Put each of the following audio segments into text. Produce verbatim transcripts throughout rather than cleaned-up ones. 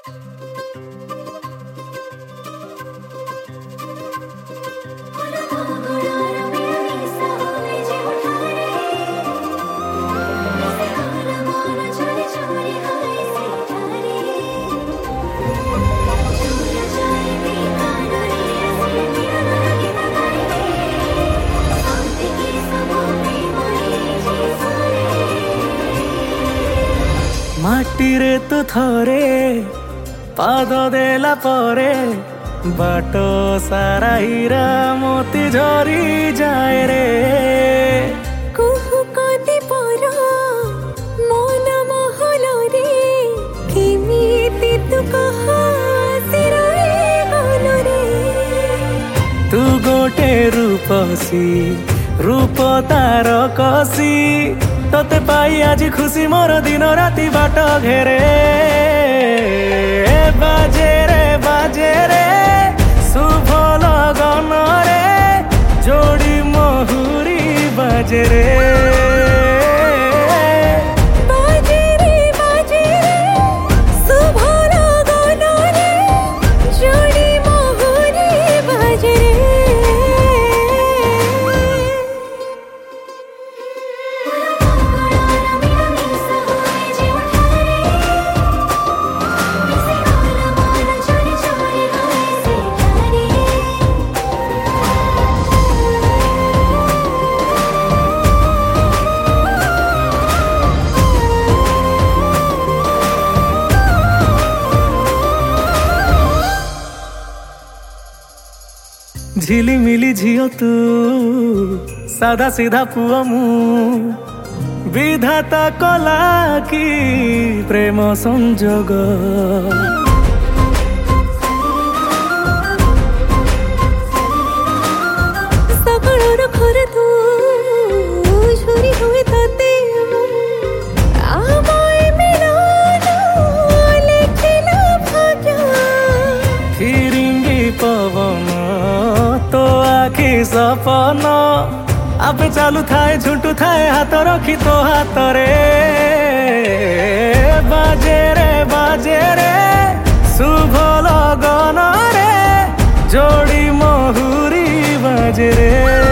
माटीरे तू थरे पाद देला परे बाट सारा हीरा मोती झरी जाए रे। कुहु कदी पर मन महल रे केमिति तू कहा सिराए गल रे। तू गोटे रूपसी रूप तार कसी तोते पाई आज खुशी मोर दिन राति बाट घेरे। बाजे रे बाजे रे शुभ लगन रे जोड़ी महुरी बाजे रे। झिलिमिली झियो तू सादा सीधा पुआ मु विधाता कला की प्रेम संजोग। सकलर घर तू झुरी हुए ताते आमाय मिलन लेखिला भाग्य। फिरिंगी पवन तो आखि सपन आपे चालू थाए झुंटू थाए हाथ रखी तो हाथ रे। बाजे रे बाजे रे शुभ लगन रे जोड़ी महुरी बाजे रे।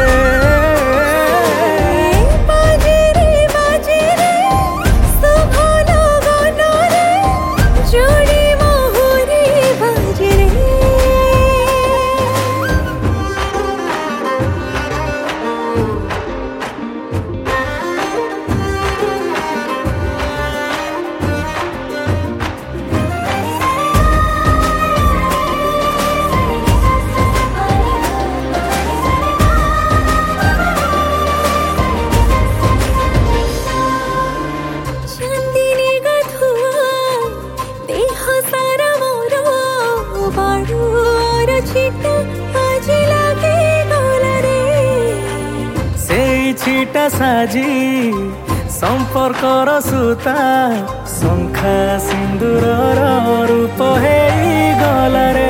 छिटा साजी संपर्कर सुता शंखा सिंदूर रूप हे गला रे।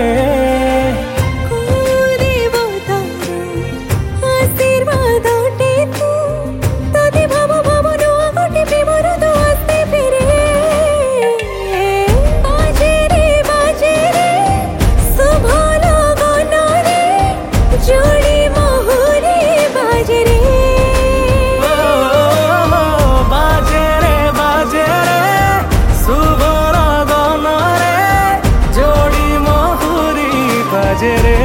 बाजे रे।